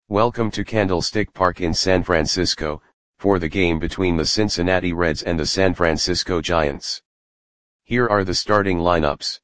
Welcome to Candlestick Park in San Francisco, for the game between the Cincinnati Reds and the San Francisco Giants. Here are the starting lineups.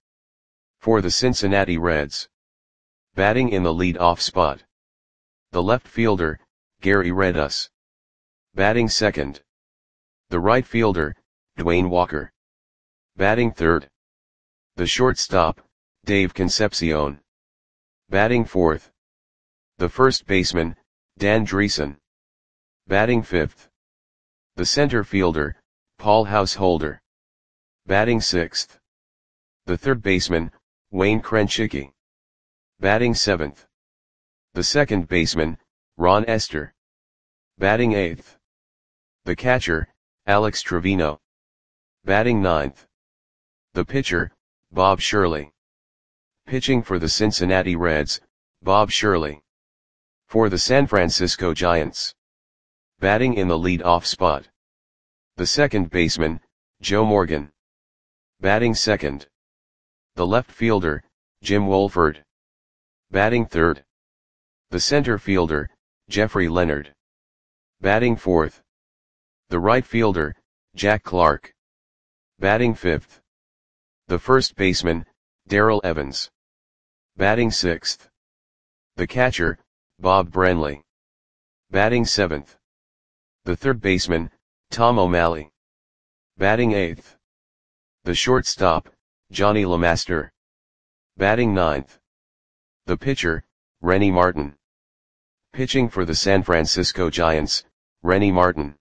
For the Cincinnati Reds. Batting in the lead-off spot. The left fielder, Gary Redus. Batting second. The right fielder, Dwayne Walker. Batting third. The shortstop, Dave Concepcion. Batting fourth. The first baseman, Dan Driessen. Batting fifth. The center fielder, Paul Householder. Batting sixth. The third baseman, Wayne Krenchicki. Batting seventh. The second baseman, Ron Esther. Batting eighth. The catcher, Alex Trevino. Batting ninth. The pitcher, Bob Shirley. Pitching for the Cincinnati Reds, Bob Shirley. For the San Francisco Giants. Batting in the lead-off spot. The second baseman, Joe Morgan. Batting second. The left fielder, Jim Wolford. Batting third. The center fielder, Jeffrey Leonard. Batting fourth. The right fielder, Jack Clark. Batting fifth. The first baseman, Darrell Evans. Batting sixth. The catcher, Bob Branley. Batting seventh. The third baseman, Tom O'Malley. Batting eighth. The shortstop, Johnny LeMaster. Batting ninth. The pitcher, Rennie Martin. Pitching for the San Francisco Giants, Rennie Martin.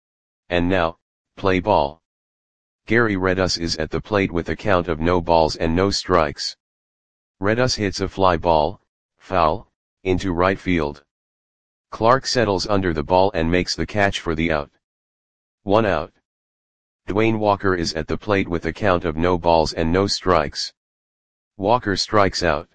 And now, play ball. Gary Redus is at the plate with a count of no balls and no strikes. Redus hits a fly ball, foul, into right field. Clark settles under the ball and makes the catch for the out. 1 out. Dwayne Walker is at the plate with a count of no balls and no strikes. Walker strikes out.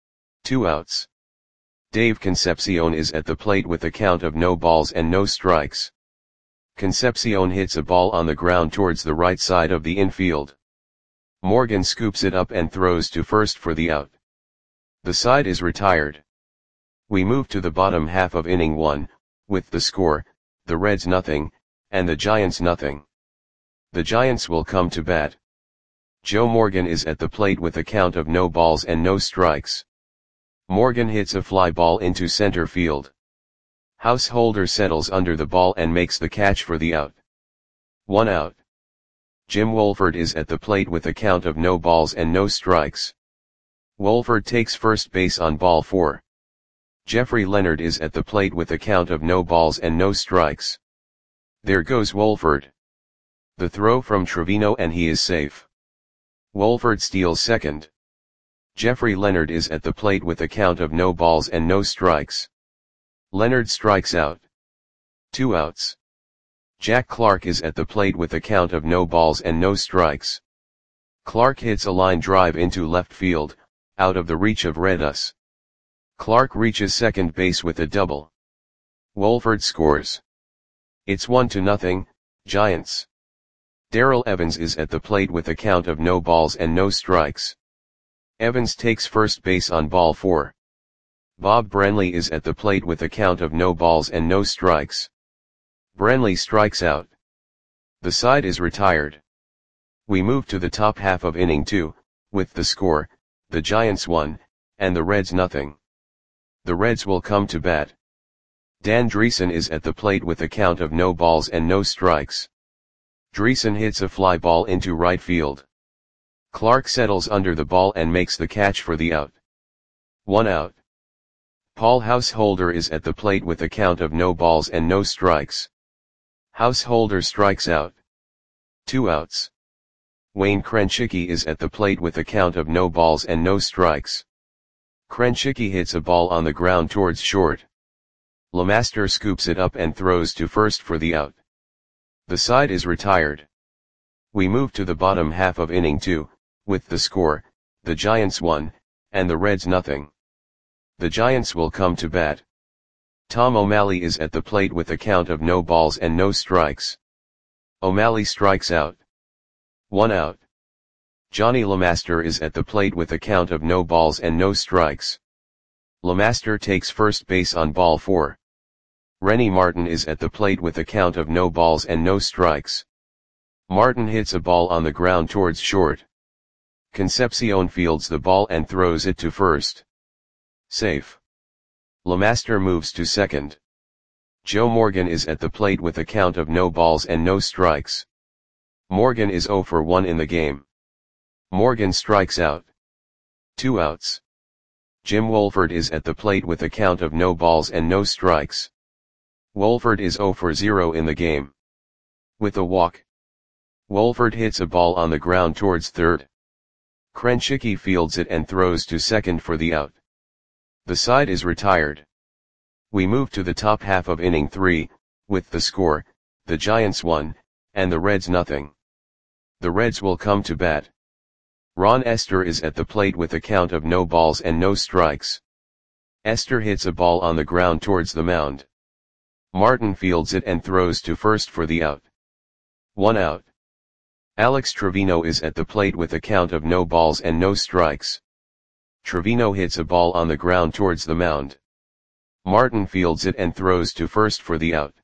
2 outs. Dave Concepcion is at the plate with a count of no balls and no strikes. Concepcion hits a ball on the ground towards the right side of the infield. Morgan scoops it up and throws to first for the out. The side is retired. We move to the bottom half of inning 1, with the score, the Reds nothing, and the Giants nothing. The Giants will come to bat. Joe Morgan is at the plate with a count of no balls and no strikes. Morgan hits a fly ball into center field. Householder settles under the ball and makes the catch for the out. 1 out. Jim Wolford is at the plate with a count of no balls and no strikes. Wolford takes first base on ball 4. Jeffrey Leonard is at the plate with a count of no balls and no strikes. There goes Wolford. The throw from Trevino and he is safe. Wolford steals second. Jeffrey Leonard is at the plate with a count of no balls and no strikes. Leonard strikes out. 2 outs. Jack Clark is at the plate with a count of no balls and no strikes. Clark hits a line drive into left field, out of the reach of Redus. Clark reaches second base with a double. Wolford scores. It's 1-0, Giants. Darrell Evans is at the plate with a count of no balls and no strikes. Evans takes first base on ball 4. Bob Branley is at the plate with a count of no balls and no strikes. Branley strikes out. The side is retired. We move to the top half of inning 2, with the score, the Giants 1, and the Reds nothing. The Reds will come to bat. Dan Driessen is at the plate with a count of no balls and no strikes. Driessen hits a fly ball into right field. Clark settles under the ball and makes the catch for the out. 1 out. Paul Householder is at the plate with a count of no balls and no strikes. Householder strikes out. 2 outs. Wayne Krenchicki is at the plate with a count of no balls and no strikes. Krenchicki hits a ball on the ground towards short. LeMaster scoops it up and throws to first for the out. The side is retired. We move to the bottom half of inning 2, with the score, the Giants 1, and the Reds nothing. The Giants will come to bat. Tom O'Malley is at the plate with a count of no balls and no strikes. O'Malley strikes out. 1 out. Johnny LeMaster is at the plate with a count of no balls and no strikes. Lemaster takes first base on ball 4. Rennie Martin is at the plate with a count of no balls and no strikes. Martin hits a ball on the ground towards short. Concepcion fields the ball and throws it to first. Safe. Lemaster moves to second. Joe Morgan is at the plate with a count of no balls and no strikes. Morgan is 0 for 1 in the game. Morgan strikes out. 2 outs. Jim Wolford is at the plate with a count of no balls and no strikes. Wolford is 0 for 0 in the game. With a walk. Wolford hits a ball on the ground towards third. Krenchicki fields it and throws to second for the out. The side is retired. We move to the top half of inning 3, with the score, the Giants 1, and the Reds nothing. The Reds will come to bat. Ron Esther is at the plate with a count of no balls and no strikes. Esther hits a ball on the ground towards the mound. Martin fields it and throws to first for the out. 1 out. Alex Trevino is at the plate with a count of no balls and no strikes. Trevino hits a ball on the ground towards the mound. Martin fields it and throws to first for the out.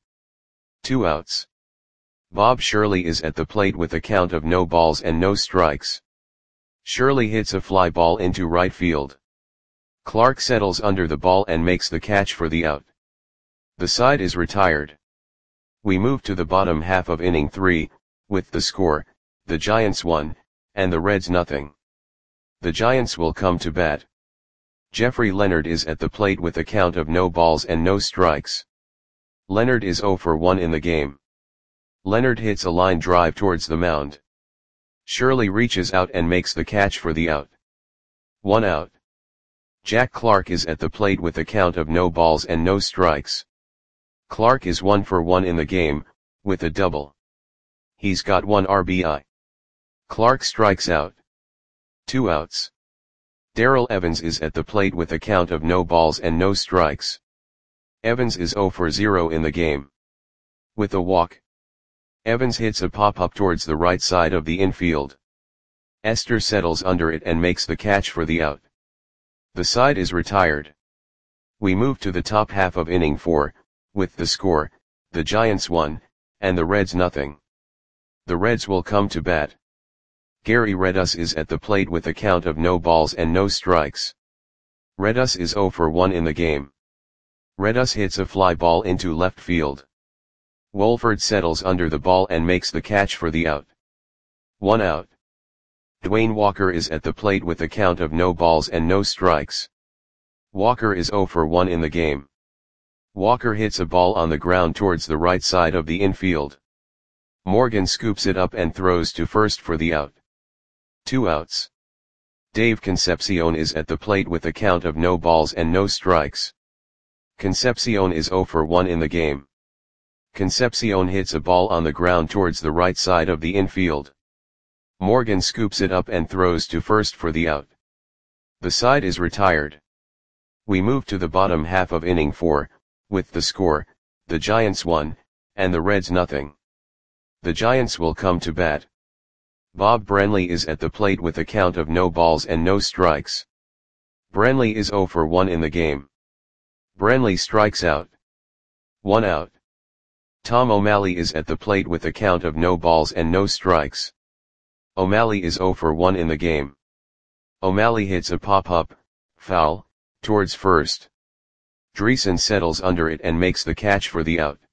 2 outs. Bob Shirley is at the plate with a count of no balls and no strikes. Shirley hits a fly ball into right field. Clark settles under the ball and makes the catch for the out. The side is retired. We move to the bottom half of inning 3, with the score, the Giants 1, and the Reds nothing. The Giants will come to bat. Jeffrey Leonard is at the plate with a count of no balls and no strikes. Leonard is 0 for 1 in the game. Leonard hits a line drive towards the mound. Shirley reaches out and makes the catch for the out. 1 out. Jack Clark is at the plate with a count of no balls and no strikes. Clark is 1 for 1 in the game, with a double. He's got 1 RBI. Clark strikes out. 2 outs. Darrell Evans is at the plate with a count of no balls and no strikes. Evans is 0 for 0 in the game. With a walk. Evans hits a pop-up towards the right side of the infield. Esther settles under it and makes the catch for the out. The side is retired. We move to the top half of inning 4, with the score, the Giants 1, and the Reds nothing. The Reds will come to bat. Gary Redus is at the plate with a count of no balls and no strikes. Redus is 0 for 1 in the game. Redus hits a fly ball into left field. Wolford settles under the ball and makes the catch for the out. 1 out. Dwayne Walker is at the plate with a count of no balls and no strikes. Walker is 0 for 1 in the game. Walker hits a ball on the ground towards the right side of the infield. Morgan scoops it up and throws to first for the out. 2 outs. Dave Concepcion is at the plate with a count of no balls and no strikes. Concepcion is 0 for 1 in the game. Concepcion hits a ball on the ground towards the right side of the infield. Morgan scoops it up and throws to first for the out. The side is retired. We move to the bottom half of inning 4, with the score, the Giants 1, and the Reds nothing. The Giants will come to bat. Bob Branley is at the plate with a count of no balls and no strikes. Branley is 0 for 1 in the game. Branley strikes out. 1 out. Tom O'Malley is at the plate with a count of no balls and no strikes. O'Malley is 0 for 1 in the game. O'Malley hits a pop-up, foul, towards first. Dreesen settles under it and makes the catch for the out.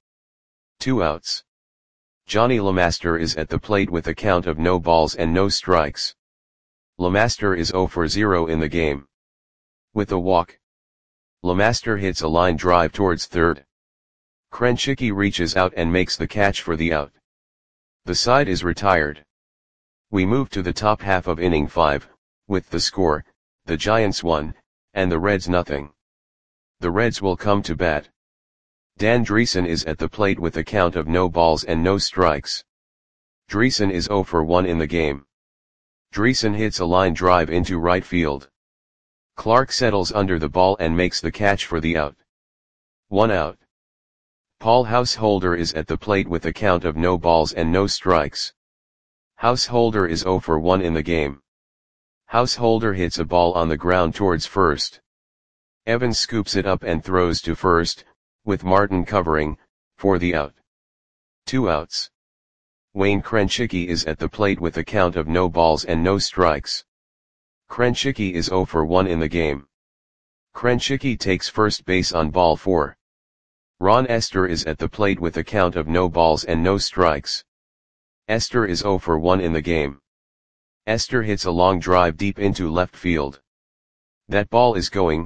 2 outs. Johnny Lemaster is at the plate with a count of no balls and no strikes. Lemaster is 0 for 0 in the game. With a walk. Lemaster hits a line drive towards third. Krenchicki reaches out and makes the catch for the out. The side is retired. We move to the top half of inning 5, with the score, the Giants 1, and the Reds nothing. The Reds will come to bat. Dan Dreesen is at the plate with a count of no balls and no strikes. Dreesen is 0 for 1 in the game. Dreesen hits a line drive into right field. Clark settles under the ball and makes the catch for the out. 1 out. Paul Householder is at the plate with a count of no balls and no strikes. Householder is 0 for 1 in the game. Householder hits a ball on the ground towards first. Evans scoops it up and throws to first, with Martin covering, for the out. 2 outs. Wayne Krenchicki is at the plate with a count of no balls and no strikes. Krenchicki is 0 for 1 in the game. Krenchicki takes first base on ball 4. Ron Estes is at the plate with a count of no balls and no strikes. Estes is 0 for 1 in the game. Estes hits a long drive deep into left field. That ball is going,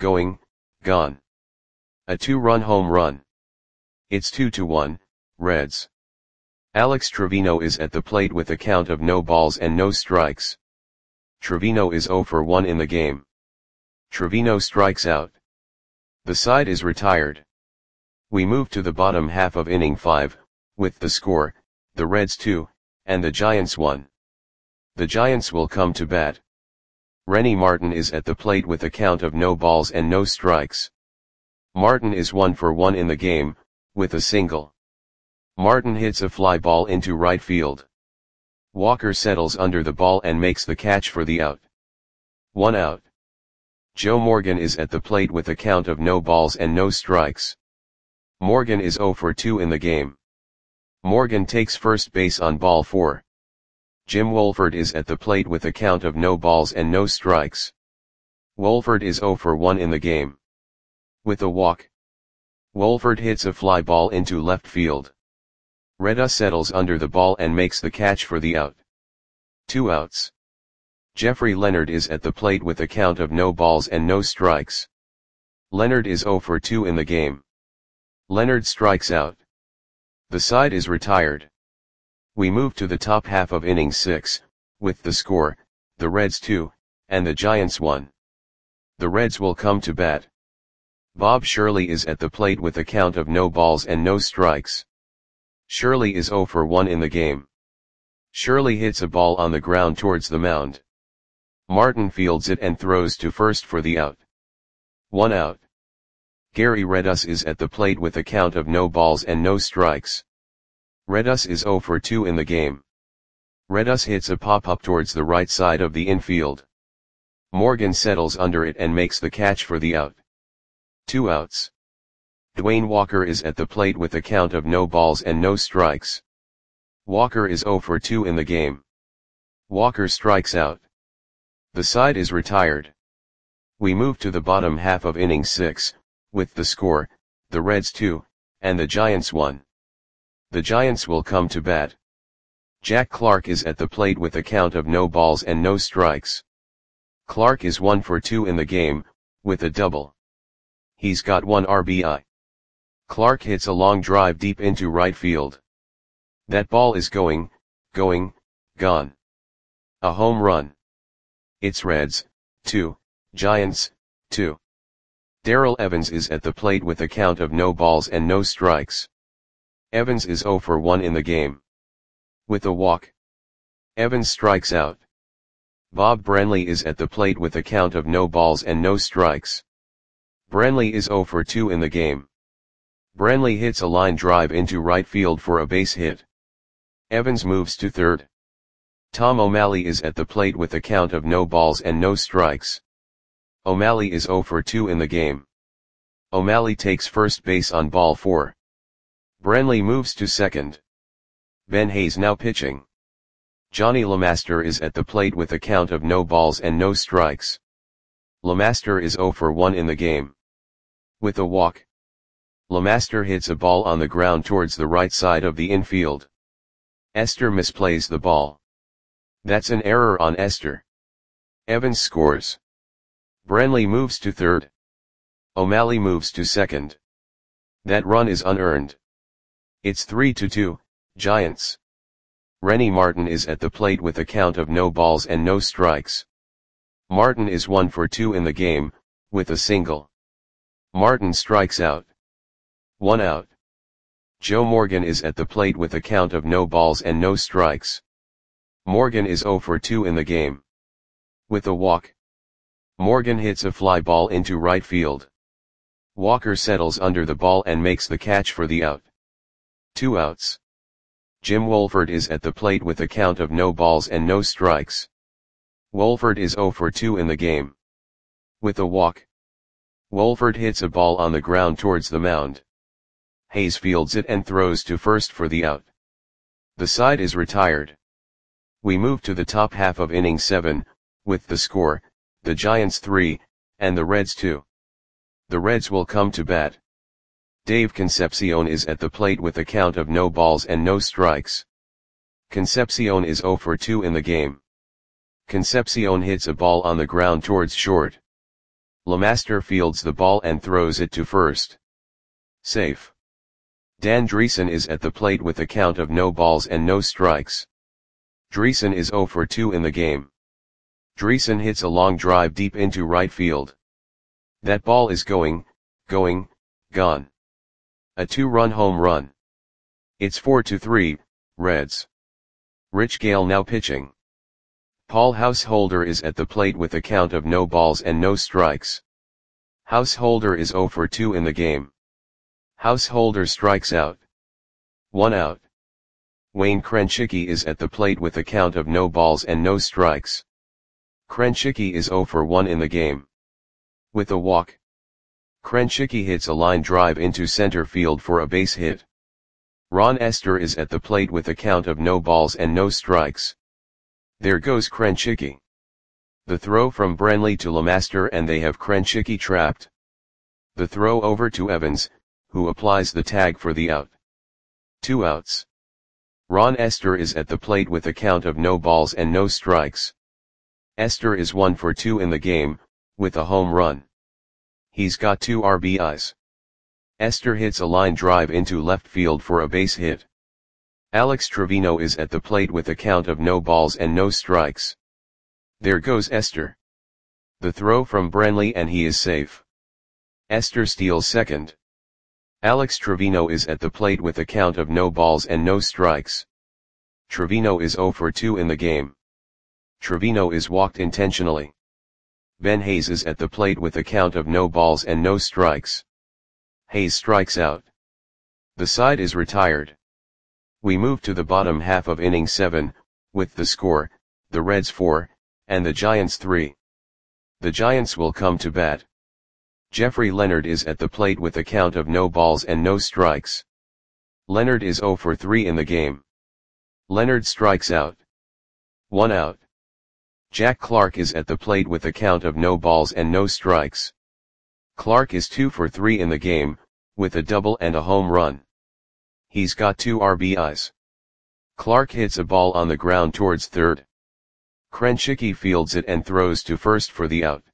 gone. A 2-run home run. It's 2-1, Reds. Alex Trevino is at the plate with a count of no balls and no strikes. Trevino is 0 for 1 in the game. Trevino strikes out. The side is retired. We move to the bottom half of inning 5, with the score, the Reds 2, and the Giants 1. The Giants will come to bat. Rennie Martin is at the plate with a count of no balls and no strikes. Martin is 1 for 1 in the game, with a single. Martin hits a fly ball into right field. Walker settles under the ball and makes the catch for the out. 1 out. Joe Morgan is at the plate with a count of no balls and no strikes. Morgan is 0 for 2 in the game. Morgan takes first base on ball 4. Jim Wohlford is at the plate with a count of no balls and no strikes. Wohlford is 0 for 1 in the game. With a walk. Wohlford hits a fly ball into left field. Reda settles under the ball and makes the catch for the out. 2 outs. Jeffrey Leonard is at the plate with a count of no balls and no strikes. Leonard is 0 for 2 in the game. Leonard strikes out. The side is retired. We move to the top half of inning 6, with the score, the Reds 2, and the Giants 1. The Reds will come to bat. Bob Shirley is at the plate with a count of no balls and no strikes. Shirley is 0 for 1 in the game. Shirley hits a ball on the ground towards the mound. Martin fields it and throws to first for the out. 1 out. Gary Redus is at the plate with a count of no balls and no strikes. Redus is 0 for 2 in the game. Redus hits a pop-up towards the right side of the infield. Morgan settles under it and makes the catch for the out. 2 outs. Dwayne Walker is at the plate with a count of no balls and no strikes. Walker is 0 for 2 in the game. Walker strikes out. The side is retired. We move to the bottom half of inning 6, with the score, the Reds 2, and the Giants 1. The Giants will come to bat. Jack Clark is at the plate with a count of no balls and no strikes. Clark is 1 for 2 in the game, with a double. He's got 1 RBI. Clark hits a long drive deep into right field. That ball is going, gone. A home run. It's Reds, 2, Giants, 2. Darrell Evans is at the plate with a count of no balls and no strikes. Evans is 0 for 1 in the game. With a walk. Evans strikes out. Bob Branley is at the plate with a count of no balls and no strikes. Branley is 0 for 2 in the game. Branley hits a line drive into right field for a base hit. Evans moves to third. Tom O'Malley is at the plate with a count of no balls and no strikes. O'Malley is 0 for 2 in the game. O'Malley takes first base on ball 4. Branley moves to second. Ben Hayes now pitching. Johnny LeMaster is at the plate with a count of no balls and no strikes. LeMaster is 0 for 1 in the game. With a walk. LeMaster hits a ball on the ground towards the right side of the infield. Estes misplays the ball. That's an error on Estes. Evans scores. Branley moves to third. O'Malley moves to second. That run is unearned. It's 3-2, Giants. Rennie Martin is at the plate with a count of no balls and no strikes. Martin is 1 for 2 in the game, with a single. Martin strikes out. 1 out. Joe Morgan is at the plate with a count of no balls and no strikes. Morgan is 0 for 2 in the game. With a walk. Morgan hits a fly ball into right field. Walker settles under the ball and makes the catch for the out. 2 outs. Jim Wohlford is at the plate with a count of no balls and no strikes. Wohlford is 0 for 2 in the game. With a walk. Wolford hits a ball on the ground towards the mound. Hayes fields it and throws to first for the out. The side is retired. We move to the top half of inning 7, with the score, the Giants 3, and the Reds 2. The Reds will come to bat. Dave Concepcion is at the plate with a count of no balls and no strikes. Concepcion is 0 for 2 in the game. Concepcion hits a ball on the ground towards short. Lemaster fields the ball and throws it to first. Safe. Dan Dreesen is at the plate with a count of no balls and no strikes. Dreesen is 0 for 2 in the game. Dreesen hits a long drive deep into right field. That ball is gone. A 2-run home run. It's 4-3, Reds. Rich Gale now pitching. Paul Householder is at the plate with a count of no balls and no strikes. Householder is 0 for 2 in the game. Householder strikes out. 1 out. Wayne Krenchicki is at the plate with a count of no balls and no strikes. Krenchicki is 0 for 1 in the game. With a walk. Krenchicki hits a line drive into center field for a base hit. Ron Estes is at the plate with a count of no balls and no strikes. There goes Krenchicki. The throw from Brenly to Lemaster and they have Krenchicki trapped. The throw over to Evans, who applies the tag for the out. 2 outs. Ron Estes is at the plate with a count of no balls and no strikes. Estes is 1 for 2 in the game, with a home run. He's got 2 RBIs. Estes hits a line drive into left field for a base hit. Alex Trevino is at the plate with a count of no balls and no strikes. There goes Estes. The throw from Brenly and he is safe. Estes steals second. Alex Trevino is at the plate with a count of no balls and no strikes. Trevino is 0 for 2 in the game. Trevino is walked intentionally. Ben Hayes is at the plate with a count of no balls and no strikes. Hayes strikes out. The side is retired. We move to the bottom half of inning 7, with the score, the Reds 4, and the Giants 3. The Giants will come to bat. Jeffrey Leonard is at the plate with a count of no balls and no strikes. Leonard is 0 for 3 in the game. Leonard strikes out. 1 out. Jack Clark is at the plate with a count of no balls and no strikes. Clark is 2 for 3 in the game, with a double and a home run. He's got 2 RBIs. Clark hits a ball on the ground towards third. Krenchicki fields it and throws to first for the out.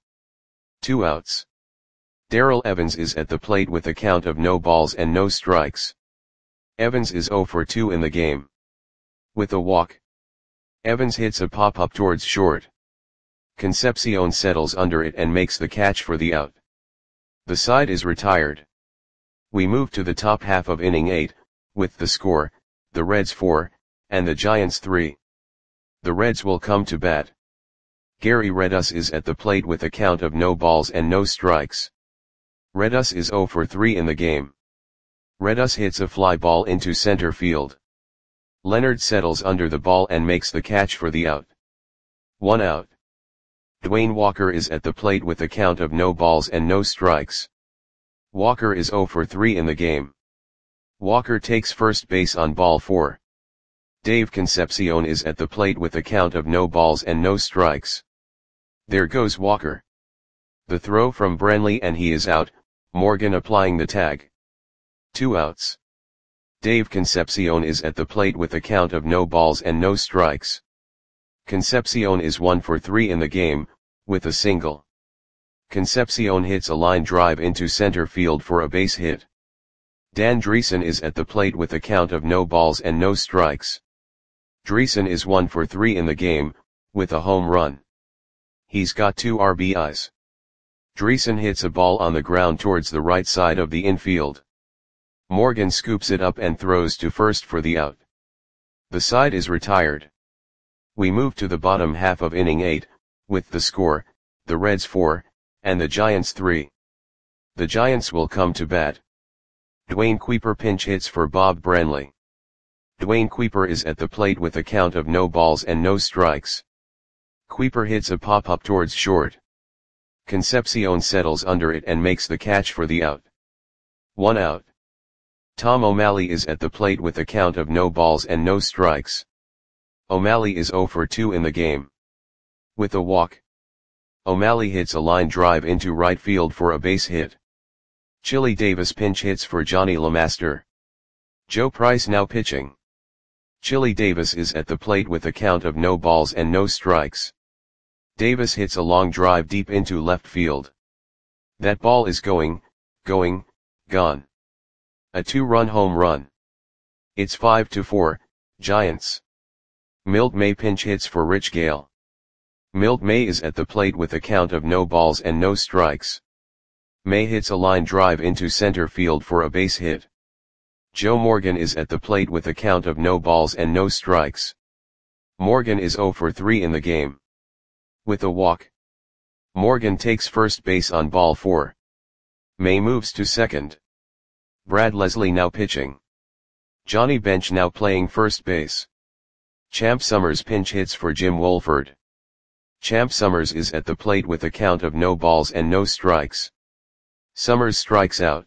2 outs. Darrell Evans is at the plate with a count of no balls and no strikes. Evans is 0 for 2 in the game. With a walk. Evans hits a pop-up towards short. Concepcion settles under it and makes the catch for the out. The side is retired. We move to the top half of inning 8, with the score, the Reds 4, and the Giants 3. The Reds will come to bat. Gary Redus is at the plate with a count of no balls and no strikes. Redus is 0 for 3 in the game. Redus hits a fly ball into center field. Leonard settles under the ball and makes the catch for the out. 1 out. Dwayne Walker is at the plate with a count of no balls and no strikes. Walker is 0 for 3 in the game. Walker takes first base on ball 4. Dave Concepcion is at the plate with a count of no balls and no strikes. There goes Walker. The throw from Brenly and he is out, Morgan applying the tag. 2 outs. Dave Concepcion is at the plate with a count of no balls and no strikes. Concepcion is 1 for 3 in the game, with a single. Concepcion hits a line drive into center field for a base hit. Dan Dreesen is at the plate with a count of no balls and no strikes. Dreesen is 1 for 3 in the game, with a home run. He's got 2 RBIs. Dreesen hits a ball on the ground towards the right side of the infield. Morgan scoops it up and throws to first for the out. The side is retired. We move to the bottom half of inning 8, with the score, the Reds 4, and the Giants 3. The Giants will come to bat. Dwayne Kuiper pinch hits for Bob Brenly. Dwayne Kuiper is at the plate with a count of no balls and no strikes. Kuiper hits a pop-up towards short. Concepcion settles under it and makes the catch for the out. 1 out. Tom O'Malley is at the plate with a count of no balls and no strikes. O'Malley is 0 for 2 in the game. With a walk, O'Malley hits a line drive into right field for a base hit. Chili Davis pinch hits for Johnny LeMaster. Joe Price now pitching. Chili Davis is at the plate with a count of no balls and no strikes. Davis hits a long drive deep into left field. That ball is gone. A 2-run home run. It's 5-4, Giants. Milt May pinch hits for Rich Gale. Milt May is at the plate with a count of no balls and no strikes. May hits a line drive into center field for a base hit. Joe Morgan is at the plate with a count of no balls and no strikes. Morgan is 0 for 3 in the game. With a walk, Morgan takes first base on ball 4. May moves to second. Brad Leslie now pitching. Johnny Bench now playing first base. Champ Summers pinch hits for Jim Wolford. Champ Summers is at the plate with a count of no balls and no strikes. Summers strikes out.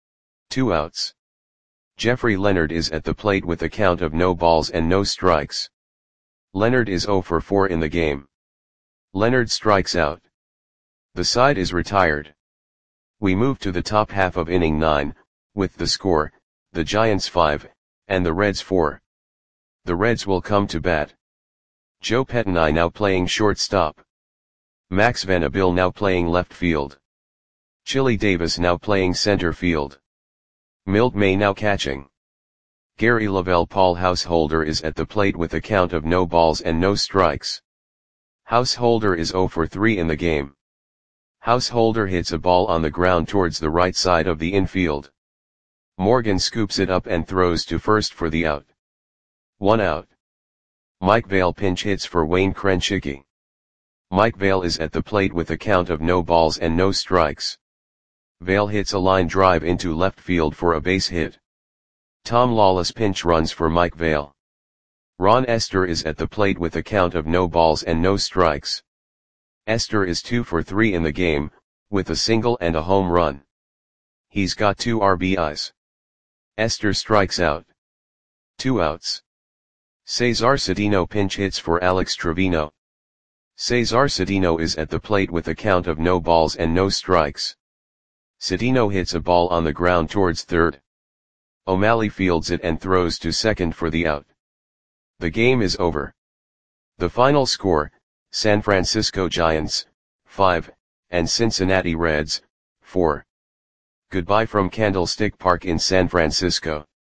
2 outs. Jeffrey Leonard is at the plate with a count of no balls and no strikes. Leonard is 0 for 4 in the game. Leonard strikes out. The side is retired. We move to the top half of inning 9, with the score, the Giants 5, and the Reds 4. The Reds will come to bat. Joe Pettinai now playing shortstop. Max Van Abil now playing left field. Chili Davis now playing center field. Milt May now catching. Gary Lavelle Paul Householder is at the plate with a count of no balls and no strikes. Householder is 0 for 3 in the game. Householder hits a ball on the ground towards the right side of the infield. Morgan scoops it up and throws to first for the out. 1 out. Mike Vail pinch hits for Wayne Krenchicki. Mike Vail is at the plate with a count of no balls and no strikes. Vail hits a line drive into left field for a base hit. Tom Lawless pinch runs for Mike Vail. Ron Esther is at the plate with a count of no balls and no strikes. Esther is 2 for 3 in the game, with a single and a home run. He's got 2 RBIs. Esther strikes out. 2 outs. Cesar Cedeno pinch hits for Alex Trevino. Cesar Cedeno is at the plate with a count of no balls and no strikes. Cedeno hits a ball on the ground towards third. O'Malley fields it and throws to second for the out. The game is over. The final score, San Francisco Giants, 5, and Cincinnati Reds, 4. Goodbye from Candlestick Park in San Francisco.